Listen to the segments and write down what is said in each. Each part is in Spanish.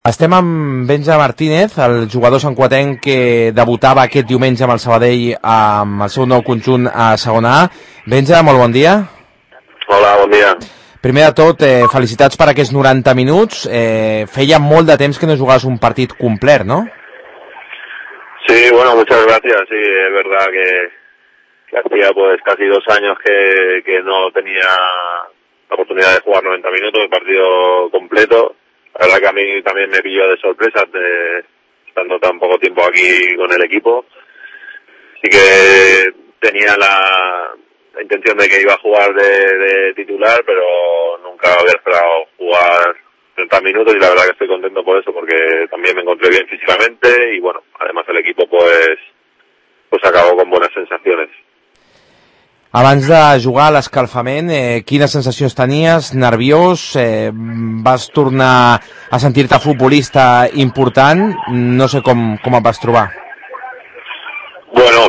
Estem amb Benja Martínez, el jugador santcuatenc que debutava aquest diumenge amb el Sabadell amb el seu nou conjunt a segona A. Benja, molt bon dia. Hola, bon dia. Primer de tot, felicitats per aquests 90 minuts. Feia molt de temps que no jugaves un partit complet, ¿no? Sí, bueno, muchas gracias. Sí, es verdad que hacía pues casi 2 años que no tenía la oportunidad de jugar 90 minutos, el partido completo. La verdad que a mí también me pilló de sorpresa estando tan poco tiempo aquí con el equipo. Así que tenía la intención de que iba a jugar de titular, pero nunca había esperado jugar 30 minutos y la verdad que estoy contento por eso, porque también me encontré bien físicamente y bueno, además el equipo pues acabó con buenas sensaciones. Abans de jugar a l'escalfament, quines sensacions tenies? Nerviós? Vas tornar a sentir-te futbolista important? No sé com et vas trobar. Bueno,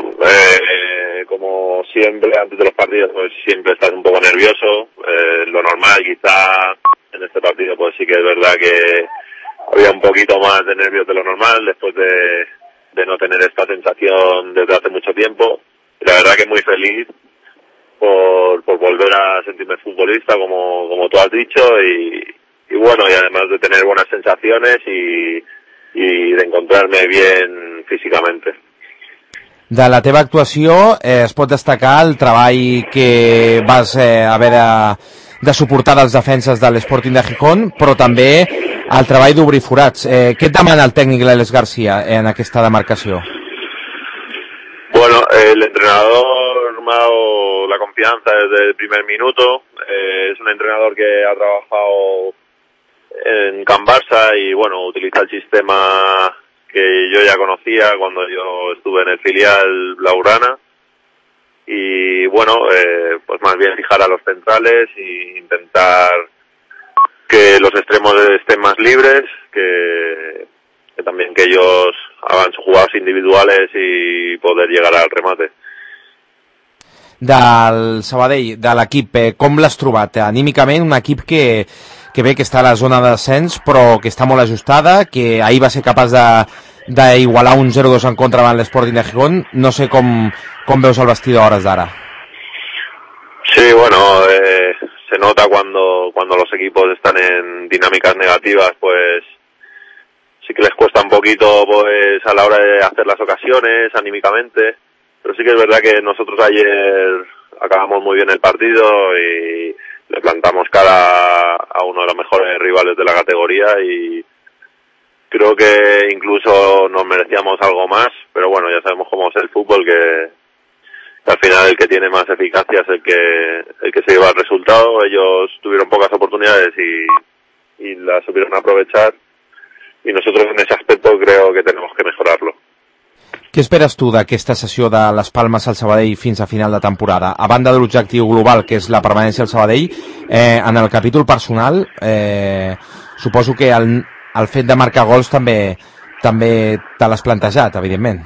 como siempre antes de los partidos pues siempre estás un poco nervioso, lo normal. Quizá en este partido pues sí que es verdad que había un poquito más de nervios de lo normal después de no tener esta sensación desde hace mucho tiempo. Y la verdad que muy feliz por volver a sentirme futbolista como tú has dicho y bueno, y además de tener buenas sensaciones y de encontrarme bien físicamente. De la teva actuació es pot destacar el treball que vas haver de suportar dels defenses de l'Sporting de Gijón, però també el treball d'obrir forats. Què et demana el tècnic L'Àlex García en aquesta demarcació? Bueno, el entrenador me ha dado la confianza desde el primer minuto. Es un entrenador que ha trabajado en Can Barça y bueno, utiliza el sistema que yo ya conocía cuando yo estuve en el filial blaugrana y bueno, pues más bien fijar a los centrales e intentar que los extremos estén más libres, que también que ellos hagan sus jugadas individuales y poder llegar al remate. Del Sabadell, de l'equip, com l'has trobat? Anímicament, un equip que bé que està a la zona de descens, però que està molt ajustada, que ahir va ser capaç d'igualar un 0-2 en contra davant l'Sporting de Gijón. No sé com veus el vestidor a hores d'ara. Sí, bueno, se nota cuando los equipos están en dinámicas negativas, pues sí que les cuesta un poquito pues a la hora de hacer las ocasiones anímicamente, pero sí que es verdad que nosotros ayer acabamos muy bien el partido y le plantamos cara a uno de los mejores rivales de la categoría y creo que incluso nos merecíamos algo más, pero bueno, ya sabemos cómo es el fútbol, que al final el que tiene más eficacia es el que se lleva el resultado. Ellos tuvieron pocas oportunidades y las supieron aprovechar. I nosotros en ese aspecto creo que tenemos que mejorarlo. Què esperes tu d'aquesta sessió de les Palmes al Sabadell fins a final de temporada? A banda de l'objectiu global, que és la permanència al Sabadell, en el capítol personal, suposo que el fet de marcar gols també te l'has plantejat, evidentment.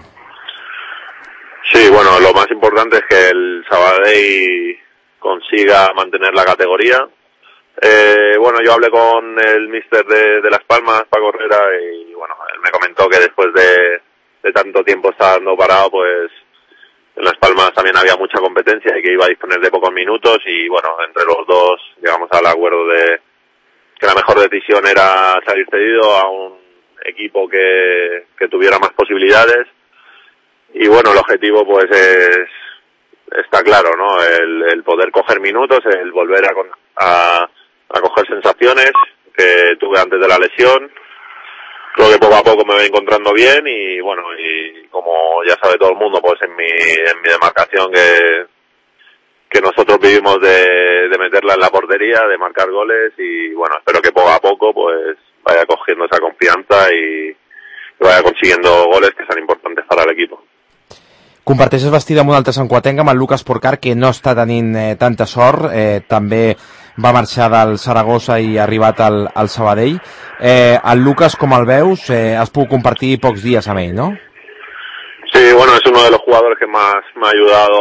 Sí, bueno, lo más importante es que el Sabadell consiga mantener la categoría. Bueno, yo hablé con el míster de Las Palmas, Paco Herrera, y bueno, él me comentó que después de tanto tiempo estando parado, pues en Las Palmas también había mucha competencia y que iba a disponer de pocos minutos y bueno, entre los dos llegamos al acuerdo de que la mejor decisión era salir cedido a un equipo que tuviera más posibilidades y bueno, el objetivo pues está claro, ¿no? El poder coger minutos, el volver a coger sensaciones que tuve antes de la lesión. Creo que poco a poco me voy encontrando bien y bueno, y como ya sabe todo el mundo, pues en mi demarcación que nosotros vivimos de meterla en la portería, de marcar goles y bueno, espero que poco a poco pues vaya cogiendo esa confianza y vaya consiguiendo goles que sean importantes para el equipo. Comparteixes vestida amb un altre santcuatenc, amb el Lucas Porcar, que no està tenint tanta sort, també va marxar del Saragossa i ha arribat al Sabadell. El Lucas, com el veus, has pogut compartir pocs dies amb ell, ¿no? Sí, bueno, es uno de los jugadores que más me ha ayudado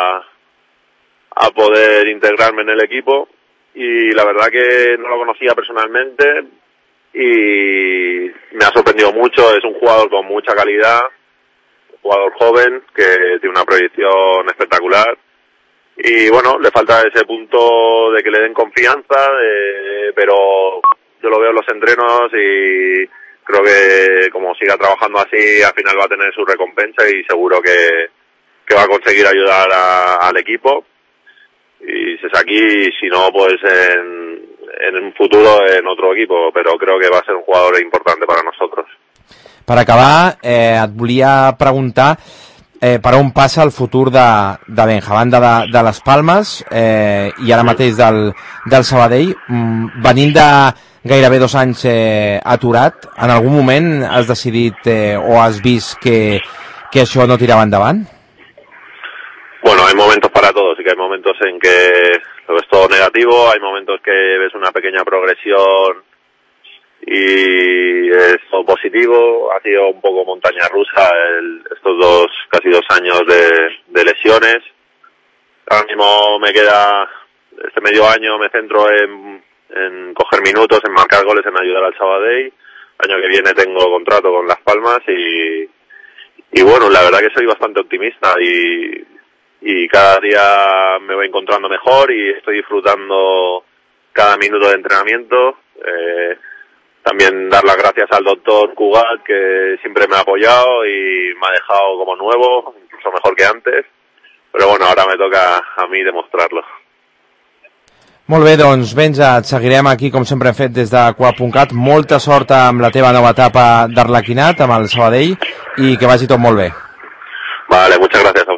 a poder integrarme en el equipo y la verdad que no lo conocía personalmente, y me ha sorprendido mucho. Es un jugador con mucha calidad, un jugador joven que tiene una proyección espectacular. Y bueno, le falta ese punto de que le den confianza, pero yo lo veo en los entrenos y creo que como siga trabajando así, al final va a tener su recompensa y seguro que va a conseguir ayudar al equipo. Y si es aquí, si no, pues en un futuro en otro equipo, però crec que va ser un jugador important per a nosaltres. Per acabar, et volia preguntar per on passa el futur de Benja, banda de les Palmes i ara mateix del Sabadell. Venint de gairebé 2 anys aturat, en algun moment has decidit o has vist que això no tirava endavant? Bueno, hay momentos para todo, sí que hay momentos en que lo ves todo negativo, hay momentos que ves una pequeña progresión y es todo positivo. Ha sido un poco montaña rusa estos casi 2 años de lesiones. Ahora mismo me queda este medio año, me centro en coger minutos, en marcar goles, en ayudar al Sabadell. El año que viene tengo contrato con Las Palmas y bueno, la verdad que soy bastante optimista y cada día me voy encontrando mejor y estoy disfrutando cada minuto de entrenamiento. También dar las gracias al doctor Cugat, que siempre me ha apoyado y me ha dejado como nuevo, incluso mejor que antes. Però bueno, ara me toca a mi demostrarlo. Molt bé, doncs Benja, et seguirem aquí com sempre hem fet des de Coa.cat. Molta sort amb la teva nova etapa d'Arlequinat, amb el Sabadell, i que vagi tot molt bé. Vale, muchas gracias.